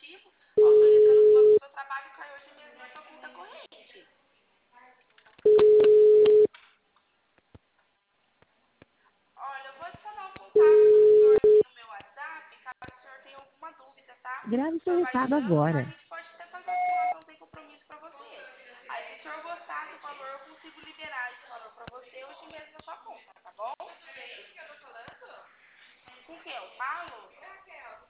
autorizando que o seu trabalho cai hoje mesmo na sua conta corrente. Olha, eu vou adicionar o contato do senhor aqui no meu WhatsApp, caso o senhor tenha alguma dúvida, tá? Grave O seu senhor vai recado ligando, tá? A agora. gente pode até fazer a simulação sem compromisso pra você. Aí, se o senhor gostar do valor, eu consigo liberar esse valor pra você hoje mesmo na sua conta, tá bom? Com quem eu falo?